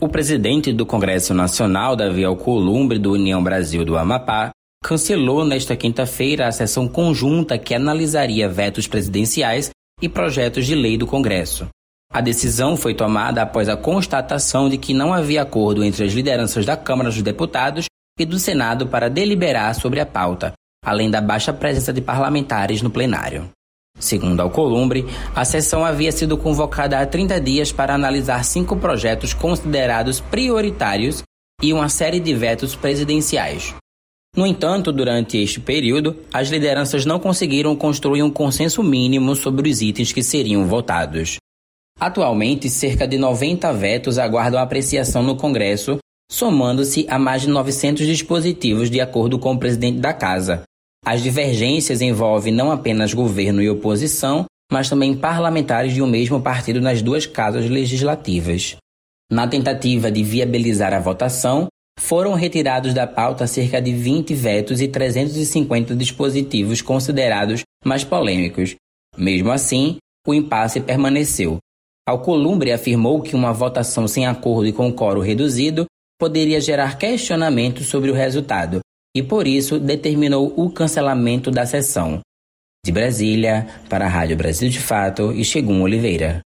O presidente do Congresso Nacional, Davi Alcolumbre, do União Brasil do Amapá, cancelou nesta quinta-feira a sessão conjunta que analisaria vetos presidenciais e projetos de lei do Congresso. A decisão foi tomada após a constatação de que não havia acordo entre as lideranças da Câmara dos Deputados e do Senado para deliberar sobre a pauta, além da baixa presença de parlamentares no plenário. Segundo Alcolumbre, a sessão havia sido convocada há 30 dias para analisar 5 projetos considerados prioritários e uma série de vetos presidenciais. No entanto, durante este período, as lideranças não conseguiram construir um consenso mínimo sobre os itens que seriam votados. Atualmente, cerca de 90 vetos aguardam apreciação no Congresso, somando-se a mais de 900 dispositivos, de acordo com o presidente da Casa. As divergências envolvem não apenas governo e oposição, mas também parlamentares de um mesmo partido nas duas casas legislativas. Na tentativa de viabilizar a votação, foram retirados da pauta cerca de 20 vetos e 350 dispositivos considerados mais polêmicos. Mesmo assim, o impasse permaneceu. Alcolumbre afirmou que uma votação sem acordo e com quórum reduzido poderia gerar questionamentos sobre o resultado e, por isso, determinou o cancelamento da sessão. De Brasília, para a Rádio Brasil de Fato, Ixegum Oliveira.